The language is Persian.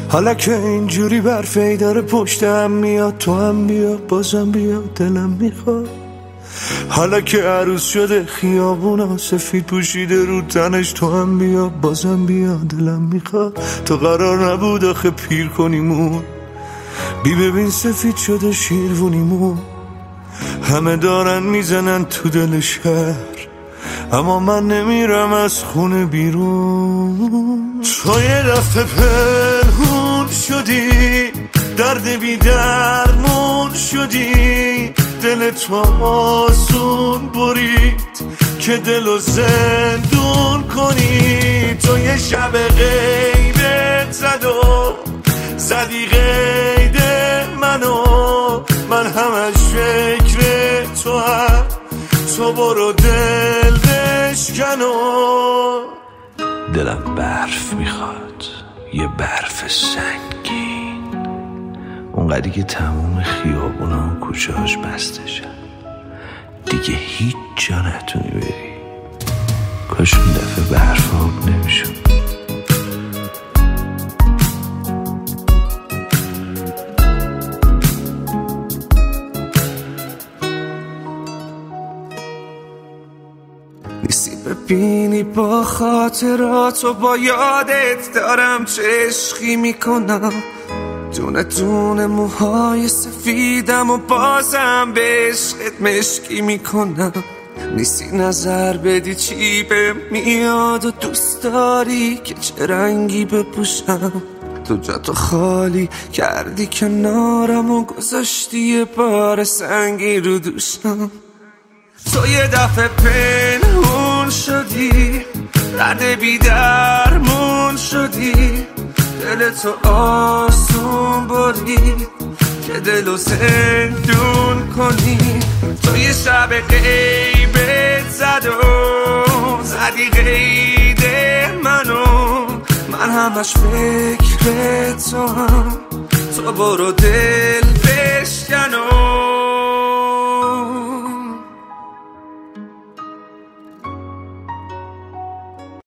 حالا که اینجوری برفی داره پشتم میاد، تو هم بیا بازم بیا دلم میخواد. حالا که عروس شده خیابونا سفید پوشیده رو تنش، تو هم بیا بازم بیا دلم میخواد. تو قرار نبود آخه پیر کنیمون، بی ببین سفید شده شیروونیمون. همه دارن میزنن تو دل شهر، اما من نمیرم از خونه بیرون. تو یه دفعه پنهون شدی، درد بی درمون شدی، دل تو آسون برید که دلو زندون کنی. تو یه شب غیبت زد و زدی قید منو، من همش فکر تو هم، تو برو دل بشکن و دلم برف میخواد، یه برف سنگین، اونقدری که تموم خیابونا و کوچه هاش بسته شد، دیگه هیچ جا نتونی بری. کاش اون دفعه برف آب نمیشد. نیستی ببینی با خاطرات و با یادت دارم چه عشقی میکنم، دونه دونه موهای سفیدم و بازم به عشقت مشکی میکنم. نیستی نظر بدی چی به میاد و دوست داری که چه رنگی بپوشم. تو جاتو خالی کردی کنارم و گذاشتی یه بار سنگی رو دوشم. تو یه دفعه پنهون شدی، درد بی درمون شدی، دل تو آسون برید که دلو زندون کنی. تو یه شب غیبت زد و زدی قید منو، من همش فکر تو هم، تو برو دل